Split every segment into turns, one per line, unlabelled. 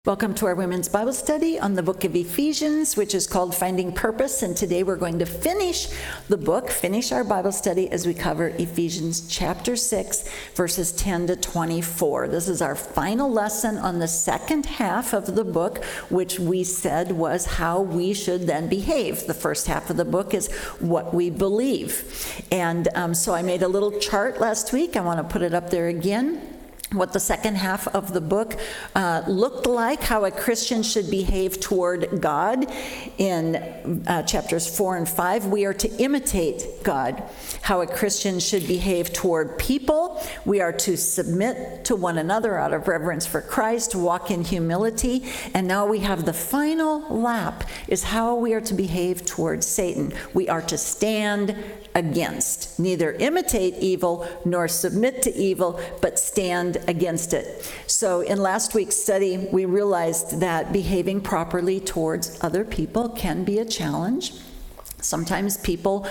Welcome to our women's Bible study on the book of Ephesians, which is called Finding Purpose. And today we're going to finish our Bible study as we cover Ephesians chapter 6, verses 10 to 24. This is our final lesson on the second half of the book, which we said was how we should then behave. The first half of the book is what we believe. And so I made a little chart last week. I want to put it up there again. What the second half of the book looked like, how a Christian should behave toward God. In chapters 4 and 5, we are to imitate God. How a Christian should behave toward people. We are to submit to one another out of reverence for Christ, walk in humility. And now we have the final lap, is how we are to behave toward Satan. We are to stand against. Neither imitate evil nor submit to evil, but stand against it. So in last week's study, we realized that behaving properly towards other people can be a challenge. Sometimes people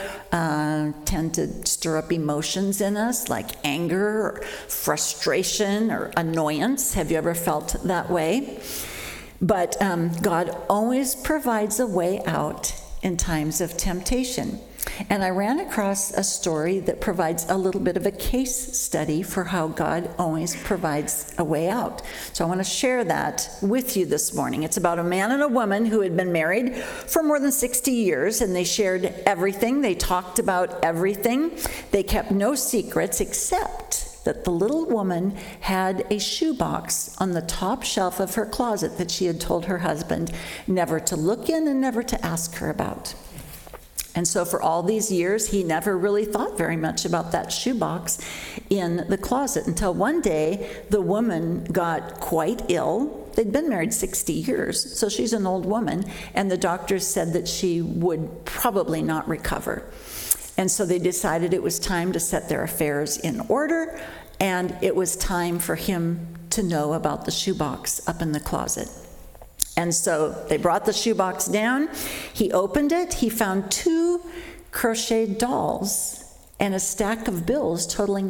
tend to stir up emotions in us, like anger, or frustration, or annoyance. Have you ever felt that way? But God always provides a way out in times of temptation. And I ran across a story that provides a little bit of a case study for how God always provides a way out. So I want to share that with you this morning. It's about a man and a woman who had been married for more than 60 years, and they shared everything. They talked about everything. They kept no secrets except that the little woman had a shoebox on the top shelf of her closet that she had told her husband never to look in and never to ask her about. And so for all these years, he never really thought very much about that shoebox in the closet until one day the woman got quite ill. They'd been married 60 years, so she's an old woman, and the doctors said that she would probably not recover. And so they decided it was time to set their affairs in order, and it was time for him to know about the shoebox up in the closet. And so they brought the shoebox down. He opened it. He found 2 crocheted dolls and a stack of bills totaling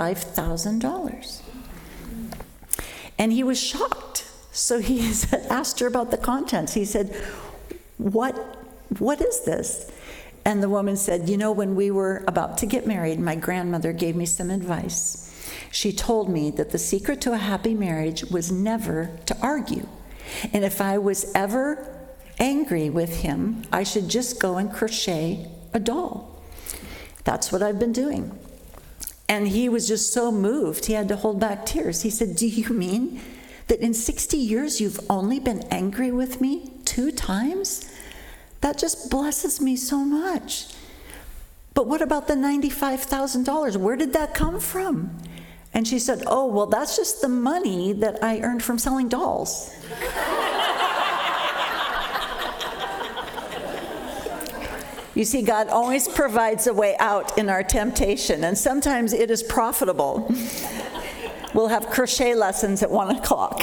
$95,000. And he was shocked. So he asked her about the contents. He said, what is this? And the woman said, when we were about to get married, my grandmother gave me some advice. She told me that the secret to a happy marriage was never to argue. And if I was ever angry with him, I should just go and crochet a doll. That's what I've been doing. And he was just so moved, he had to hold back tears. He said, do you mean that in 60 years you've only been angry with me 2 times? That just blesses me so much. But what about the $95,000? Where did that come from? And she said, oh, well, that's just the money that I earned from selling dolls. You see, God always provides a way out in our temptation, and sometimes it is profitable. We'll have crochet lessons at 1 o'clock.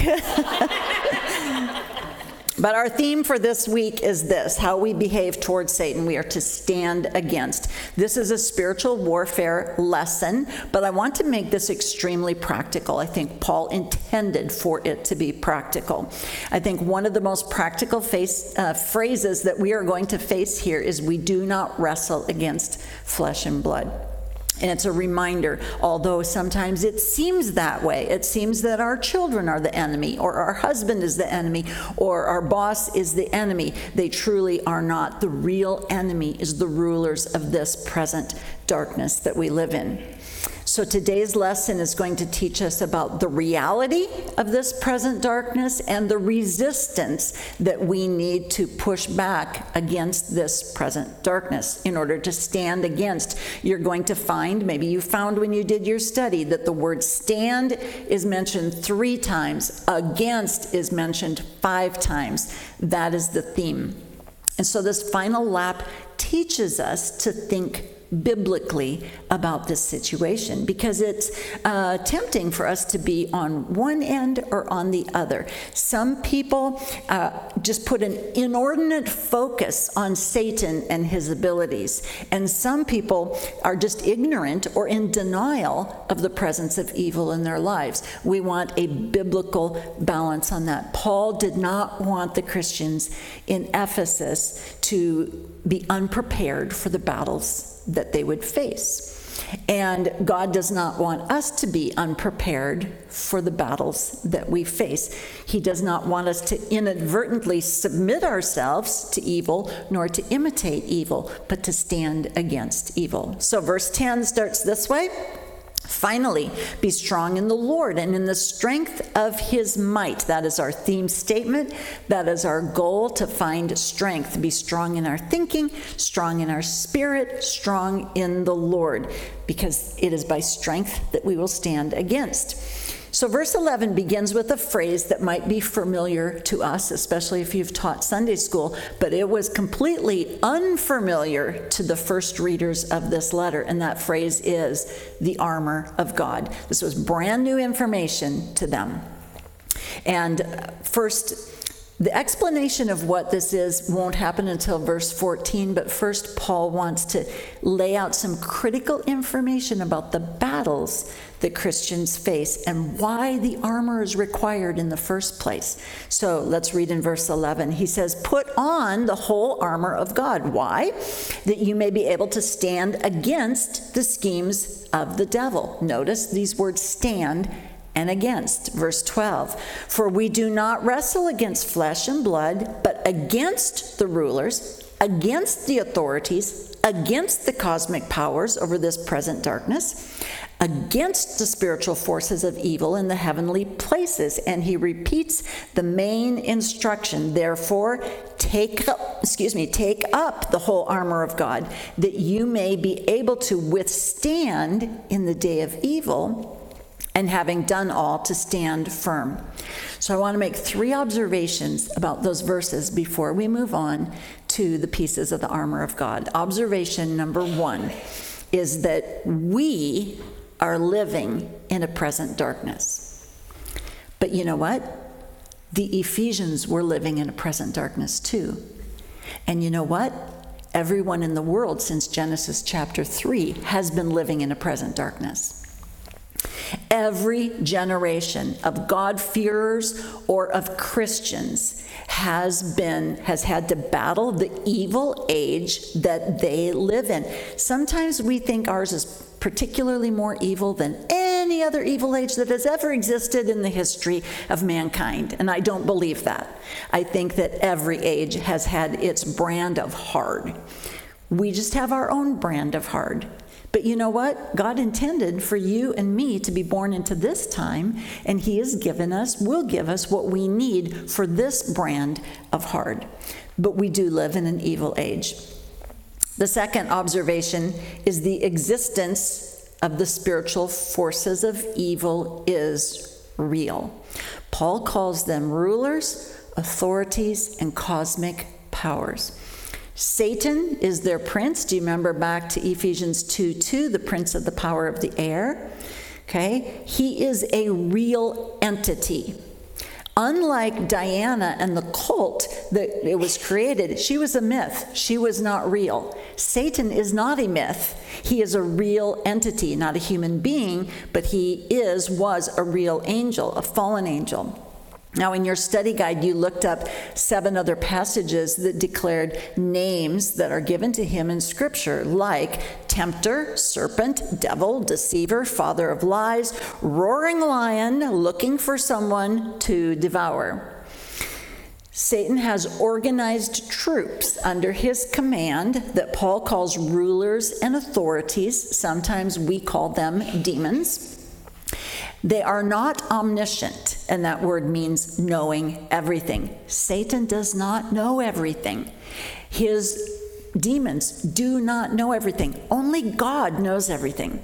But our theme for this week is this: how we behave towards Satan. We are to stand against. This is a spiritual warfare lesson, but I want to make this extremely practical. I think Paul intended for it to be practical. I think one of the most practical phrases that we are going to face here is we do not wrestle against flesh and blood. And it's a reminder, although sometimes it seems that way. It seems that our children are the enemy, or our husband is the enemy, or our boss is the enemy. They truly are not. The real enemy is the rulers of this present darkness that we live in. So today's lesson is going to teach us about the reality of this present darkness and the resistance that we need to push back against this present darkness in order to stand against. You're going to find, maybe you found when you did your study, that the word stand is mentioned 3 times, against is mentioned 5 times. That is the theme. And so this final lap teaches us to think biblically about this situation, because it's tempting for us to be on one end or on the other. Some people just put an inordinate focus on Satan and his abilities, and some people are just ignorant or in denial of the presence of evil in their lives. We want a biblical balance on that. Paul did not want the Christians in Ephesus to be unprepared for the battles that they would face. And God does not want us to be unprepared for the battles that we face. He does not want us to inadvertently submit ourselves to evil, nor to imitate evil, but to stand against evil. So verse 10 starts this way. Finally, be strong in the Lord and in the strength of his might. That is our theme statement. That is our goal, to find strength. Be strong in our thinking, strong in our spirit, strong in the Lord, because it is by strength that we will stand against. So verse 11 begins with a phrase that might be familiar to us, especially if you've taught Sunday school, but it was completely unfamiliar to the first readers of this letter, and that phrase is the armor of God. This was brand new information to them. And first, the explanation of what this is won't happen until verse 14, but first Paul wants to lay out some critical information about the battles that Christians face and why the armor is required in the first place. So let's read in verse 11. He says, "Put on the whole armor of God." Why? "That you may be able to stand against the schemes of the devil." Notice these words, stand and against. Verse 12, "For we do not wrestle against flesh and blood, but against the rulers, against the authorities, against the cosmic powers over this present darkness, against the spiritual forces of evil in the heavenly places." And he repeats the main instruction. "Therefore, take up the whole armor of God, that you may be able to withstand in the day of evil, and having done all, to stand firm." So I want to make 3 observations about those verses before we move on to the pieces of the armor of God. Observation number 1 is that we are living in a present darkness. But you know what? The Ephesians were living in a present darkness too. And you know what? Everyone in the world since Genesis chapter 3 has been living in a present darkness. Every generation of God-fearers or of Christians has had to battle the evil age that they live in. Sometimes we think ours is particularly more evil than any other evil age that has ever existed in the history of mankind, and I don't believe that. I think that every age has had its brand of hard. We just have our own brand of hard. But you know what? God intended for you and me to be born into this time, and he has will give us what we need for this brand of hard. But we do live in an evil age. The second observation is the existence of the spiritual forces of evil is real. Paul calls them rulers, authorities, and cosmic powers. Satan is their prince. Do you remember back to Ephesians 2:2, the prince of the power of the air? Okay, he is a real entity. Unlike Diana and the cult that it was created, she was a myth. She was not real. Satan is not a myth. He is a real entity, not a human being, but he was a real angel, a fallen angel. Now, in your study guide, you looked up 7 other passages that declared names that are given to him in Scripture, like tempter, serpent, devil, deceiver, father of lies, roaring lion, looking for someone to devour. Satan has organized troops under his command that Paul calls rulers and authorities. Sometimes we call them demons. They are not omniscient, and that word means knowing everything. Satan does not know everything. His demons do not know everything. Only God knows everything.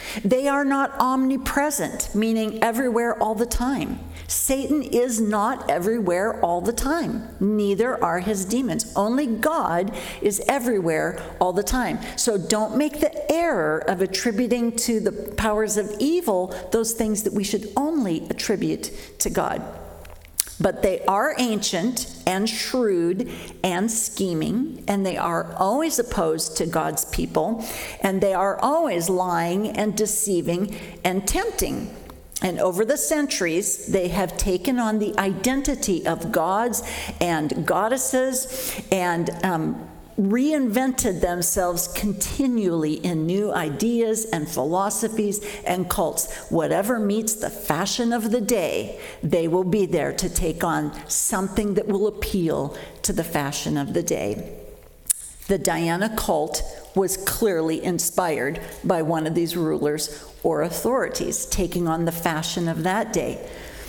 They are not omnipresent, meaning everywhere all the time. Satan is not everywhere all the time. Neither are his demons. Only God is everywhere all the time. So don't make the error of attributing to the powers of evil those things that we should only attribute to God. But they are ancient and shrewd and scheming, and they are always opposed to God's people, and they are always lying and deceiving and tempting. And over the centuries, they have taken on the identity of gods and goddesses and reinvented themselves continually in new ideas and philosophies and cults. Whatever meets the fashion of the day, they will be there to take on something that will appeal to the fashion of the day. The Diana cult was clearly inspired by one of these rulers or authorities, taking on the fashion of that day.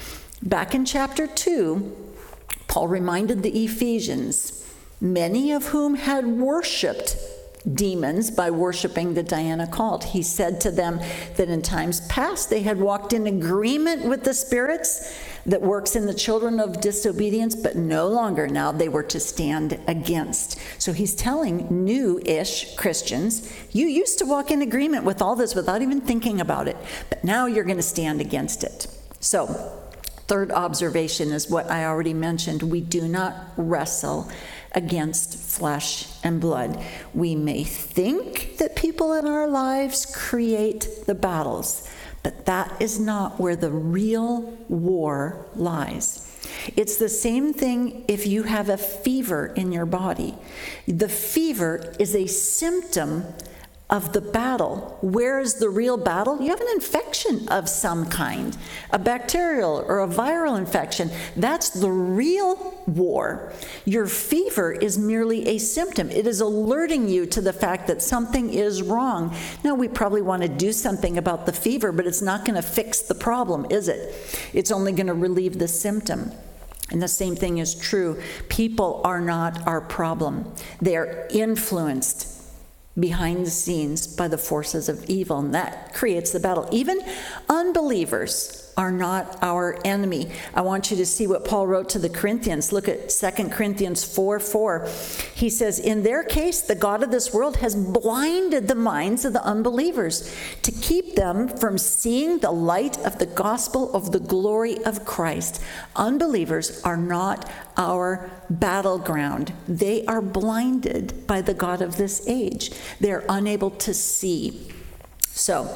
Back in chapter 2, Paul reminded the Ephesians, many of whom had worshiped demons by worshiping the Diana cult. He said to them that in times past they had walked in agreement with the spirits that works in the children of disobedience, but no longer. Now they were to stand against. So he's telling new-ish Christians, you used to walk in agreement with all this without even thinking about it, but now you're going to stand against it. So, third observation is what I already mentioned. We do not wrestle against flesh and blood. We may think that people in our lives create the battles, but that is not where the real war lies. It's the same thing if you have a fever in your body. The fever is a symptom of the battle. Where is the real battle? You have an infection of some kind, a bacterial or a viral infection. That's the real war. Your fever is merely a symptom. It is alerting you to the fact that something is wrong. Now, we probably want to do something about the fever, but it's not going to fix the problem, is it? It's only going to relieve the symptom. And the same thing is true. People are not our problem. They are influenced behind the scenes by the forces of evil, and that creates the battle. Even unbelievers are not our enemy. I want you to see what Paul wrote to the Corinthians. Look at 2 Corinthians 4:4. He says, in their case, the God of this world has blinded the minds of the unbelievers to keep them from seeing the light of the gospel of the glory of Christ. Unbelievers are not our battleground. They are blinded by the God of this age. They're unable to see. So,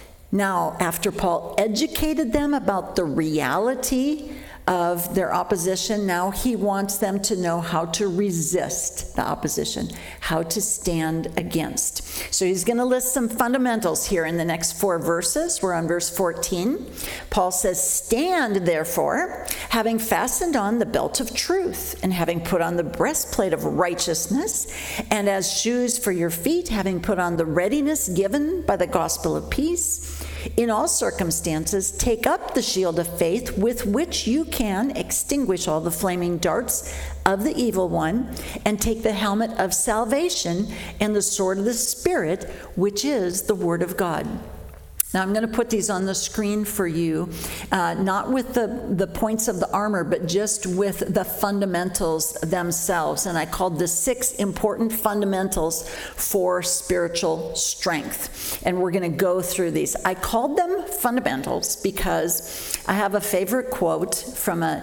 now, after Paul educated them about the reality of their opposition, now he wants them to know how to resist the opposition, how to stand against. So he's going to list some fundamentals here in the next 4 verses. We're on verse 14. Paul says, stand, therefore, having fastened on the belt of truth, and having put on the breastplate of righteousness, and as shoes for your feet, having put on the readiness given by the gospel of peace. In all circumstances, take up the shield of faith with which you can extinguish all the flaming darts of the evil one, and take the helmet of salvation and the sword of the Spirit, which is the word of God. Now, I'm going to put these on the screen for you, not with the points of the armor, but just with the fundamentals themselves. And I called the 6 important fundamentals for spiritual strength. And we're going to go through these. I called them fundamentals because I have a favorite quote from a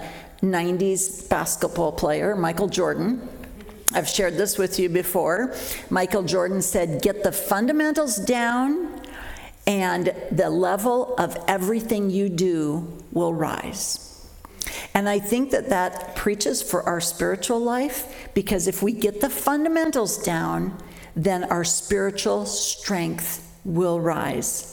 90s basketball player, Michael Jordan. I've shared this with you before. Michael Jordan said, get the fundamentals down, and the level of everything you do will rise. And I think that preaches for our spiritual life, because if we get the fundamentals down, then our spiritual strength will rise.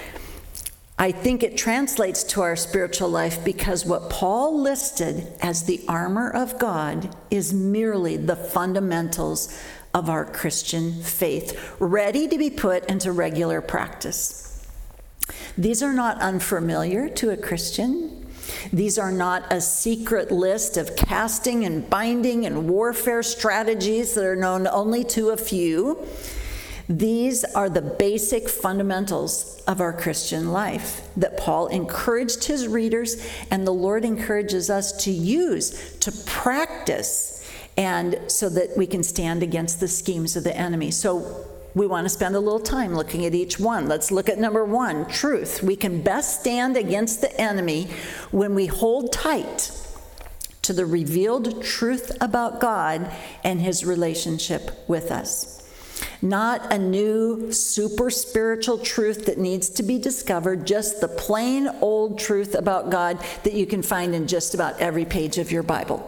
I think it translates to our spiritual life because what Paul listed as the armor of God is merely the fundamentals of our Christian faith, ready to be put into regular practice. These are not unfamiliar to a Christian. These are not a secret list of casting and binding and warfare strategies that are known only to a few. These are the basic fundamentals of our Christian life that Paul encouraged his readers, and the Lord encourages us to use, to practice, and so that we can stand against the schemes of the enemy. So we want to spend a little time looking at each one. Let's look at number 1, truth. We can best stand against the enemy when we hold tight to the revealed truth about God and his relationship with us. Not a new super spiritual truth that needs to be discovered, just the plain old truth about God that you can find in just about every page of your Bible.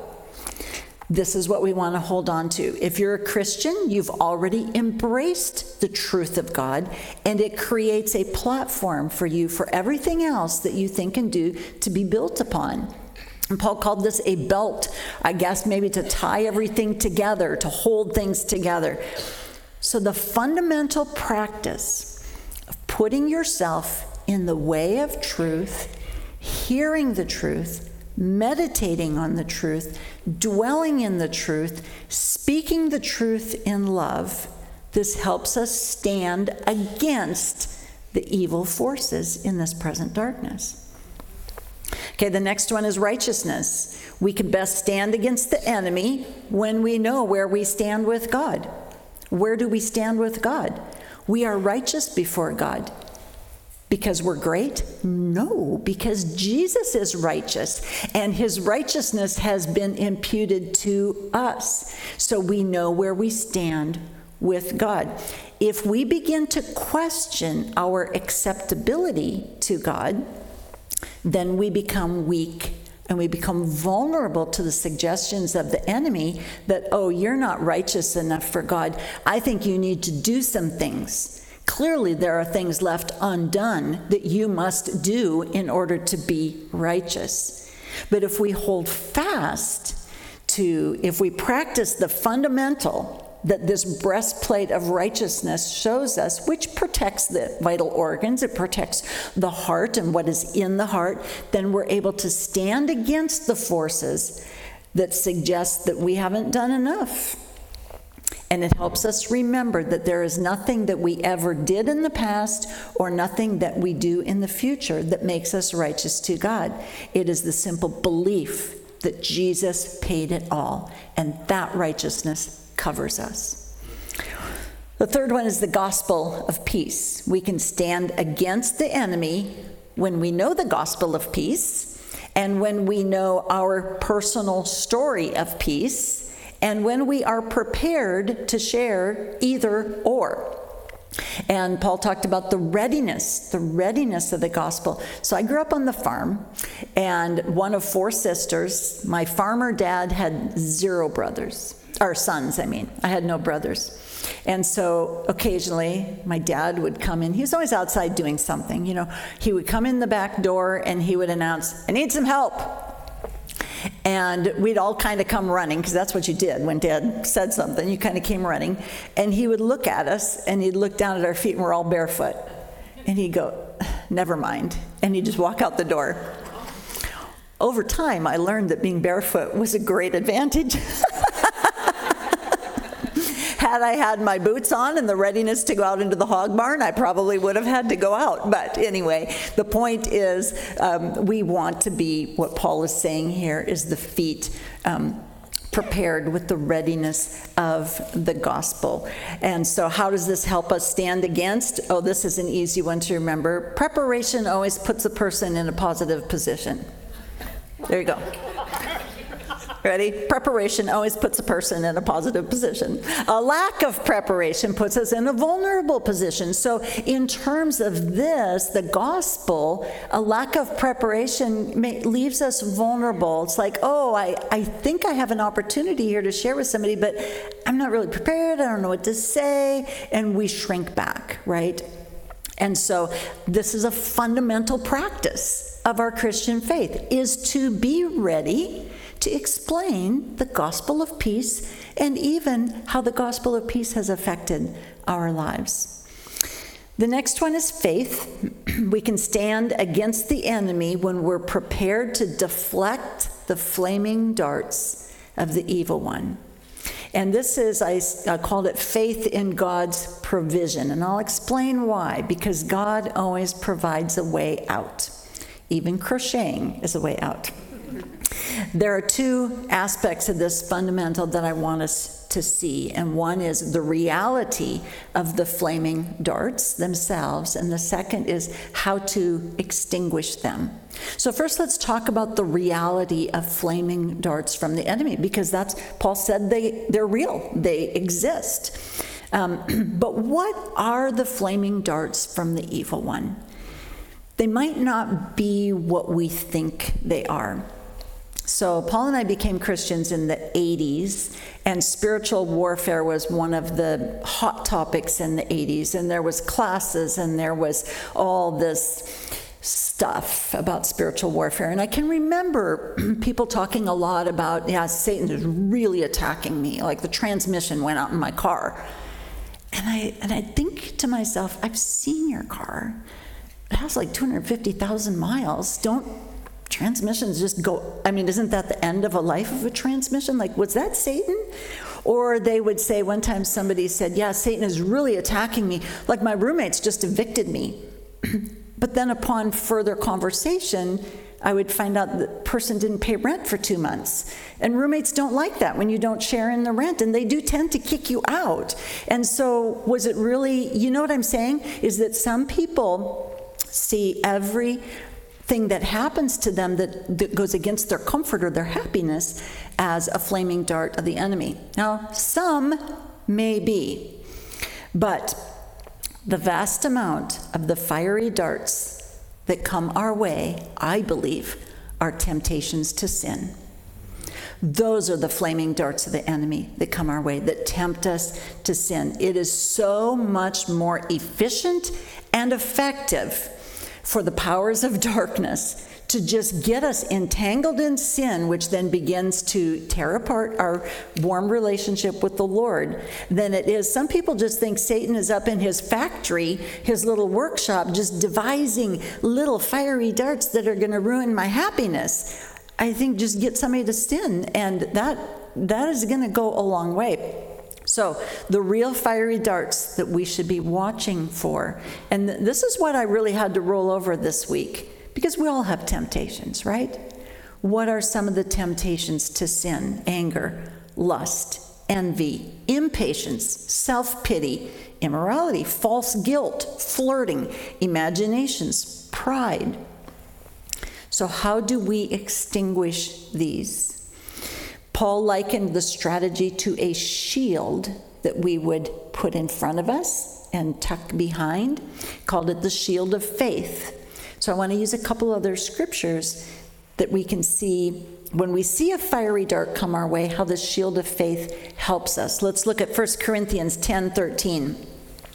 This is what we want to hold on to. If you're a Christian, you've already embraced the truth of God, and it creates a platform for you for everything else that you think and do to be built upon. And Paul called this a belt, I guess maybe to tie everything together, to hold things together. So the fundamental practice of putting yourself in the way of truth, hearing the truth, meditating on the truth, dwelling in the truth, speaking the truth in love, this helps us stand against the evil forces in this present darkness. Okay, the next one is righteousness. We can best stand against the enemy when we know where we stand with God. Where do we stand with God? We are righteous before God. Because we're great? No, because Jesus is righteous, and his righteousness has been imputed to us. So we know where we stand with God. If we begin to question our acceptability to God, then we become weak and we become vulnerable to the suggestions of the enemy that, oh, you're not righteous enough for God. I think you need to do some things. Clearly, there are things left undone that you must do in order to be righteous. But if we hold fast to, if we practice the fundamental that this breastplate of righteousness shows us, which protects the vital organs, it protects the heart and what is in the heart, then we're able to stand against the forces that suggest that we haven't done enough. And it helps us remember that there is nothing that we ever did in the past or nothing that we do in the future that makes us righteous to God. It is the simple belief that Jesus paid it all, and that righteousness covers us. The third one is the gospel of peace. We can stand against the enemy when we know the gospel of peace, and when we know our personal story of peace, and when we are prepared to share either or. And Paul talked about the readiness of the gospel. So I grew up on the farm, and one of 4 sisters. My farmer dad had 0 brothers. Or sons, I mean. I had no brothers. And so occasionally my dad would come in. He was always outside doing something. You know, he would come in the back door and he would announce, "I need some help." And we'd all kind of come running, because that's what you did when Dad said something. You kind of came running. And he would look at us, and he'd look down at our feet, and we're all barefoot. And he'd go, "Never mind." And he'd just walk out the door. Over time, I learned that being barefoot was a great advantage. Had I had my boots on and the readiness to go out into the hog barn, I probably would have had to go out. But anyway, the point is we want to be, what Paul is saying here, is the feet prepared with the readiness of the gospel. And so how does this help us stand against? Oh, this is an easy one to remember. Preparation always puts a person in a positive position. There you go. Ready? Preparation always puts a person in a positive position. A lack of preparation puts us in a vulnerable position. So in terms of this, the gospel, a lack of preparation leaves us vulnerable. It's like, oh, I think I have an opportunity here to share with somebody, but I'm not really prepared. I don't know what to say. And we shrink back, right? And so this is a fundamental practice of our Christian faith, is to be ready to explain the gospel of peace and even how the gospel of peace has affected our lives. The next one is faith. We can stand against the enemy when we're prepared to deflect the flaming darts of the evil one. And this is, I called it faith in God's provision. And I'll explain why. Because God always provides a way out. Even crocheting is a way out. There are two aspects of this fundamental that I want us to see. And one is the reality of the flaming darts themselves. And the second is how to extinguish them. So first, let's talk about the reality of flaming darts from the enemy, because that's, Paul said they're real, they exist. But what are the flaming darts from the evil one? They might not be what we think they are. So Paul and I became Christians in the 80s, and spiritual warfare was one of the hot topics in the 80s, and there was classes, and there was all this stuff about spiritual warfare. And I can remember people talking a lot about, yeah, Satan is really attacking me, like the transmission went out in my car. And I think to myself, I've seen your car. It has like 250,000 miles. Don't transmissions just go, I mean, isn't that the end of a life of a transmission? Like, was that Satan? Or they would say, one time somebody said, yeah, Satan is really attacking me. Like my roommates just evicted me. But then upon further conversation, I would find out the person didn't pay rent for 2 months. And roommates don't like that when you don't share in the rent, and they do tend to kick you out. And so was it really, you know what I'm saying, is that some people see everything that happens to them that goes against their comfort or their happiness as a flaming dart of the enemy. Now, some may be, but the vast amount of the fiery darts that come our way, I believe, are temptations to sin. Those are the flaming darts of the enemy that come our way, that tempt us to sin. It is so much more efficient and effective for the powers of darkness to just get us entangled in sin, which then begins to tear apart our warm relationship with the Lord, than it is. Some people just think Satan is up in his factory, his little workshop, just devising little fiery darts that are going to ruin my happiness. I think just get somebody to sin, and that is going to go a long way. So the real fiery darts that we should be watching for, and this is what I really had to roll over this week, because we all have temptations, right? What are some of the temptations to sin? Anger, lust, envy, impatience, self-pity, immorality, false guilt, flirting, imaginations, pride. So how do we extinguish these? Paul likened the strategy to a shield that we would put in front of us and tuck behind. He called it the shield of faith. So I want to use a couple other scriptures that we can see when we see a fiery dart come our way, how the shield of faith helps us. Let's look at 1 Corinthians 10:13.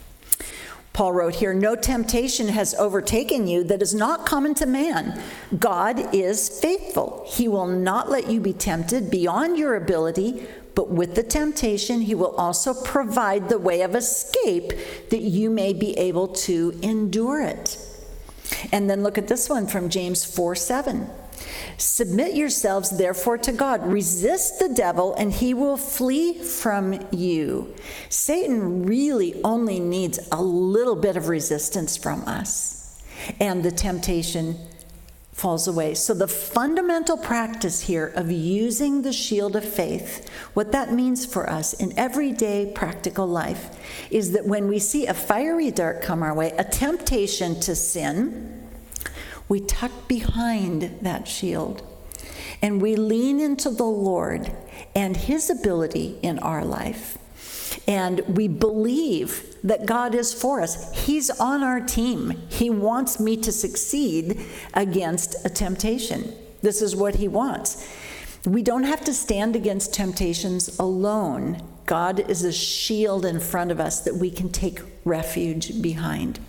Paul wrote here, "No temptation has overtaken you that is not common to man. God is faithful. He will not let you be tempted beyond your ability, but with the temptation, he will also provide the way of escape that you may be able to endure it." And then look at this one from James 4:7. "Submit yourselves therefore to God. Resist the devil, and he will flee from you." Satan really only needs a little bit of resistance from us, and the temptation falls away. So the fundamental practice here of using the shield of faith, what that means for us in everyday practical life, is that when we see a fiery dart come our way, a temptation to sin, we tuck behind that shield and we lean into the Lord and his ability in our life. And we believe that God is for us. He's on our team. He wants me to succeed against a temptation. This is what he wants. We don't have to stand against temptations alone. God is a shield in front of us that we can take refuge behind.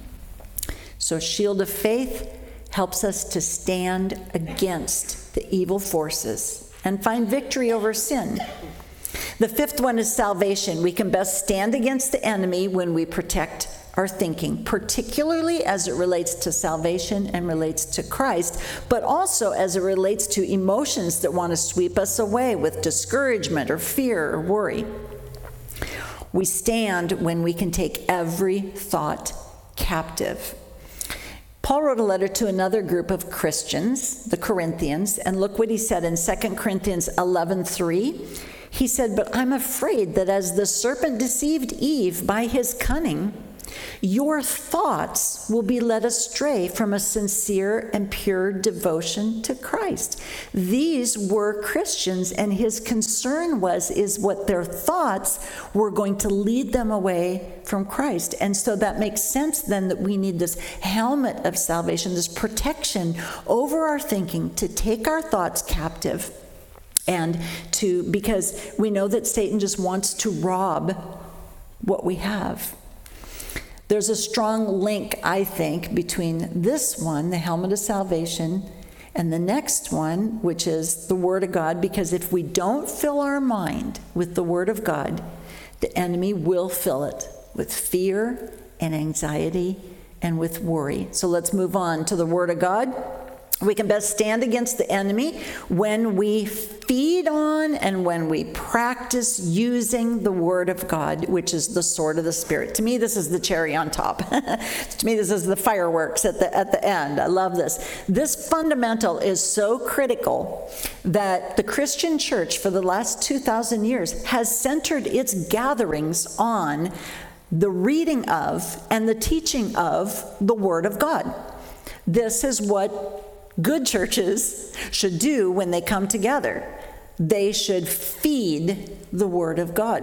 So shield of faith helps us to stand against the evil forces and find victory over sin. The fifth one is salvation. We can best stand against the enemy when we protect our thinking, particularly as it relates to salvation and relates to Christ, but also as it relates to emotions that want to sweep us away with discouragement or fear or worry. We stand when we can take every thought captive. Paul wrote a letter to another group of Christians, the Corinthians, and look what he said in 2 Corinthians 11:3. He said, "But I'm afraid that as the serpent deceived Eve by his cunning, your thoughts will be led astray from a sincere and pure devotion to Christ." These were Christians, and his concern is what their thoughts were going to lead them away from Christ. And so that makes sense then that we need this helmet of salvation, this protection over our thinking to take our thoughts captive, and because we know that Satan just wants to rob what we have. There's a strong link, I think, between this one, the helmet of salvation, and the next one, which is the Word of God, because if we don't fill our mind with the Word of God, the enemy will fill it with fear and anxiety and with worry. So let's move on to the Word of God. We can best stand against the enemy when we feed on and when we practice using the Word of God, which is the sword of the Spirit. To me, this is the cherry on top. To me, this is the fireworks at the end. I love this. This fundamental is so critical that the Christian church for the last 2,000 years has centered its gatherings on the reading of and the teaching of the Word of God. This is what good churches should do when they come together. They should feed the Word of God.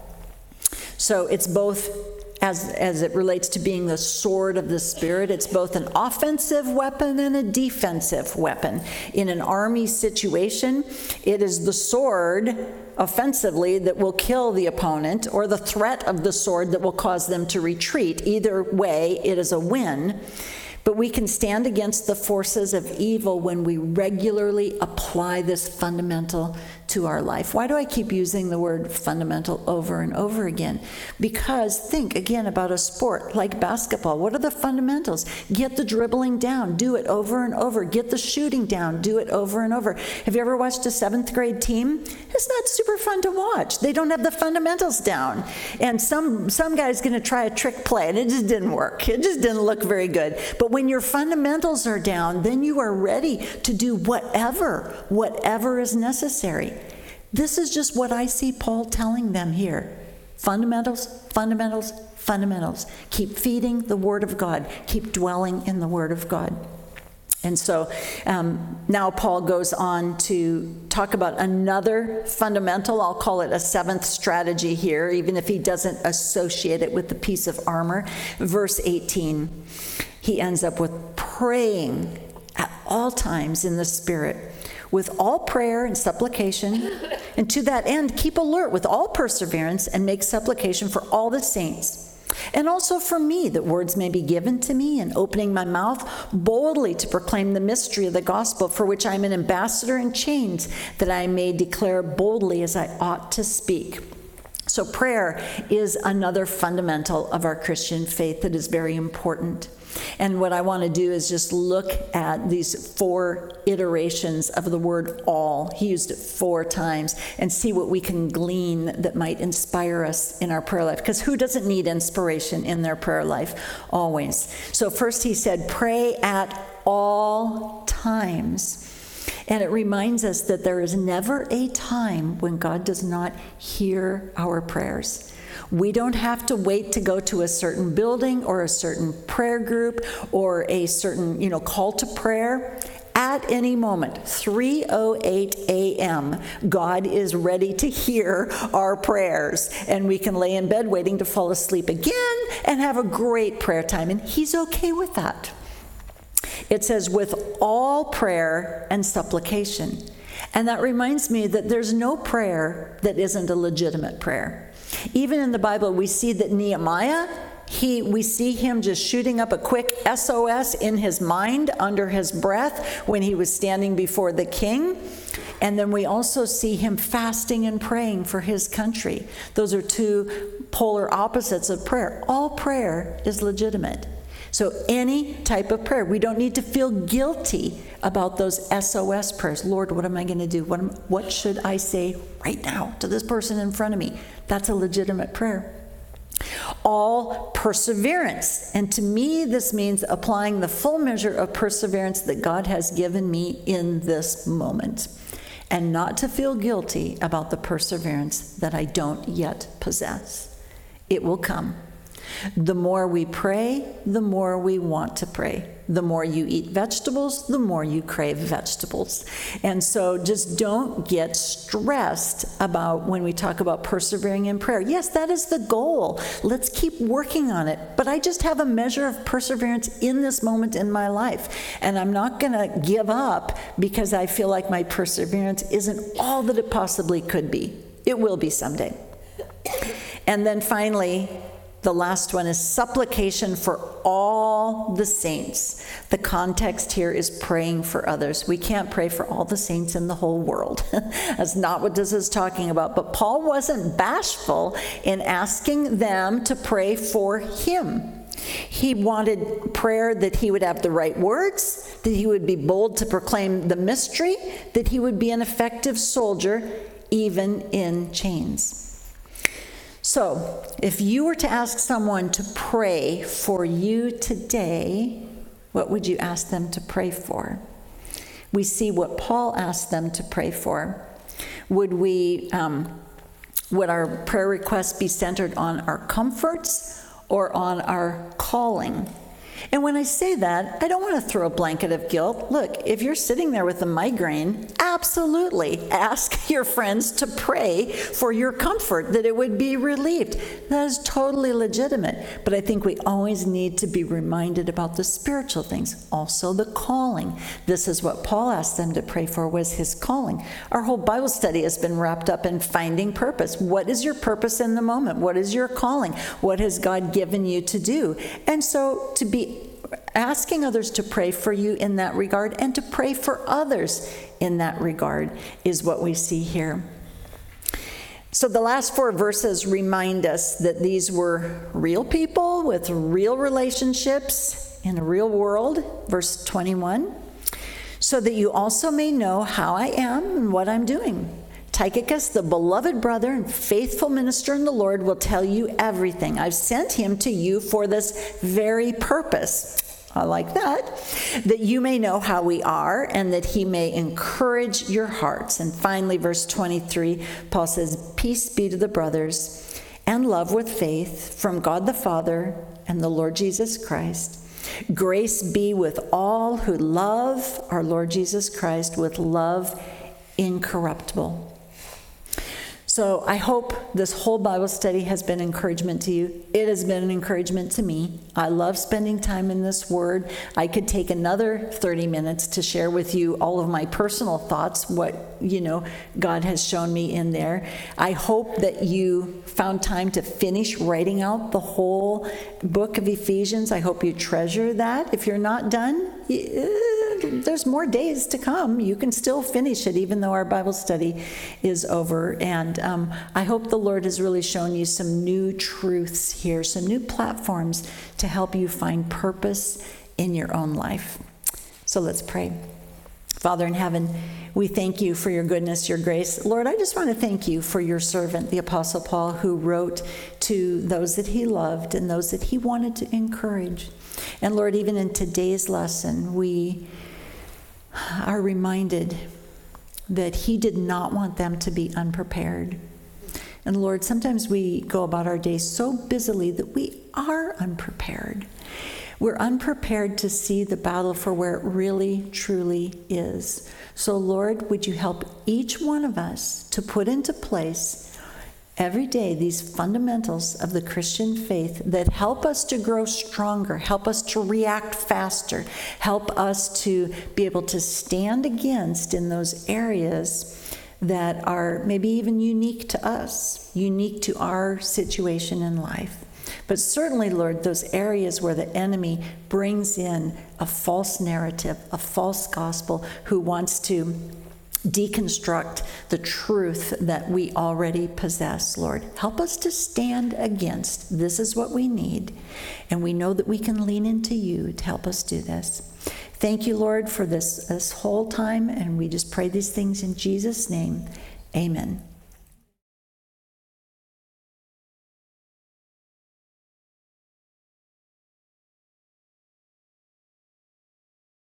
So it's both, as it relates to being the sword of the Spirit, it's both an offensive weapon and a defensive weapon. In an army situation, it is the sword offensively that will kill the opponent, or the threat of the sword that will cause them to retreat. Either way, it is a win. But we can stand against the forces of evil when we regularly apply this fundamental to our life. Why do I keep using the word fundamental over and over again? Because think again about a sport like basketball. What are the fundamentals? Get the dribbling down, do it over and over. Get the shooting down, do it over and over. Have you ever watched a 7th grade team? It's not super fun to watch. They don't have the fundamentals down. And some guy's going to try a trick play, and it just didn't work. It just didn't look very good. But when your fundamentals are down, then you are ready to do whatever is necessary. This is just what I see Paul telling them here. Fundamentals, fundamentals, fundamentals. Keep feeding the Word of God. Keep dwelling in the Word of God. And so now Paul goes on to talk about another fundamental. I'll call it a 7th strategy here, even if he doesn't associate it with the piece of armor. Verse 18, he ends up with praying at all times in the Spirit, with all prayer and supplication, and to that end keep alert with all perseverance and make supplication for all the saints. And also for me, that words may be given to me in opening my mouth boldly to proclaim the mystery of the gospel, for which I am an ambassador in chains, that I may declare boldly as I ought to speak. So prayer is another fundamental of our Christian faith that is very important. And what I want to do is just look at these 4 iterations of the word all. He used it 4 times, and see what we can glean that might inspire us in our prayer life. Because who doesn't need inspiration in their prayer life? Always. So first he said, pray at all times. And it reminds us that there is never a time when God does not hear our prayers. We don't have to wait to go to a certain building or a certain prayer group or a certain, call to prayer. At any moment, 3:08 a.m., God is ready to hear our prayers. And we can lay in bed waiting to fall asleep again and have a great prayer time. And he's okay with that. It says, with all prayer and supplication. And that reminds me that there's no prayer that isn't a legitimate prayer. Even in the Bible, we see that Nehemiah, we see him just shooting up a quick SOS in his mind under his breath when he was standing before the king. And then we also see him fasting and praying for his country. Those are 2 polar opposites of prayer. All prayer is legitimate. So any type of prayer, we don't need to feel guilty about those SOS prayers. Lord, what am I going to do? What should I say right now to this person in front of me? That's a legitimate prayer. All perseverance. And to me, this means applying the full measure of perseverance that God has given me in this moment, and not to feel guilty about the perseverance that I don't yet possess. It will come. The more we pray, the more we want to pray. The more you eat vegetables, the more you crave vegetables. And so just don't get stressed about when we talk about persevering in prayer. Yes, that is the goal. Let's keep working on it. But I just have a measure of perseverance in this moment in my life. And I'm not going to give up because I feel like my perseverance isn't all that it possibly could be. It will be someday. And then finally, the last one is supplication for all the saints. The context here is praying for others. We can't pray for all the saints in the whole world. That's not what this is talking about. But Paul wasn't bashful in asking them to pray for him. He wanted prayer that he would have the right words, that he would be bold to proclaim the mystery, that he would be an effective soldier, even in chains. So, if you were to ask someone to pray for you today, what would you ask them to pray for? We see what Paul asked them to pray for. Would our prayer requests be centered on our comforts or on our calling? And when I say that, I don't want to throw a blanket of guilt. Look, if you're sitting there with a migraine, absolutely ask your friends to pray for your comfort, that it would be relieved. That is totally legitimate. But I think we always need to be reminded about the spiritual things, also the calling. This is what Paul asked them to pray for, was his calling. Our whole Bible study has been wrapped up in finding purpose. What is your purpose in the moment? What is your calling? What has God given you to do? And so to be asking others to pray for you in that regard and to pray for others in that regard is what we see here. So the last 4 verses remind us that these were real people with real relationships in a real world. Verse 21, so that you also may know how I am and what I'm doing. Tychicus, the beloved brother and faithful minister in the Lord, will tell you everything. I've sent him to you for this very purpose. I like that you may know how we are and that he may encourage your hearts. And finally, verse 23, Paul says, peace be to the brothers and love with faith from God the Father and the Lord Jesus Christ. Grace be with all who love our Lord Jesus Christ with love incorruptible. So I hope this whole Bible study has been encouragement to you. It has been an encouragement to me. I love spending time in this word. I could take another 30 minutes to share with you all of my personal thoughts, what, God has shown me in there. I hope that you found time to finish writing out the whole book of Ephesians. I hope you treasure that. If you're not done, there's more days to come. You can still finish it even though our Bible study is over. And I hope the Lord has really shown you some new truths here, some new platforms to help you find purpose in your own life. So let's pray. Father in heaven, we thank you for your goodness, your grace. Lord, I just want to thank you for your servant, the Apostle Paul, who wrote to those that he loved and those that he wanted to encourage. And Lord, even in today's lesson, we are reminded that he did not want them to be unprepared. And Lord, sometimes we go about our days so busily that we are unprepared. We're unprepared to see the battle for where it really, truly is. So Lord, would you help each one of us to put into place every day these fundamentals of the Christian faith that help us to grow stronger, help us to react faster, help us to be able to stand against in those areas that are maybe even unique to us, unique to our situation in life. But certainly, Lord, those areas where the enemy brings in a false narrative, a false gospel, who wants to deconstruct the truth that we already possess, Lord. Help us to stand against. This is what we need. And we know that we can lean into you to help us do this. Thank you, Lord, for this whole time. And we just pray these things in Jesus' name. Amen.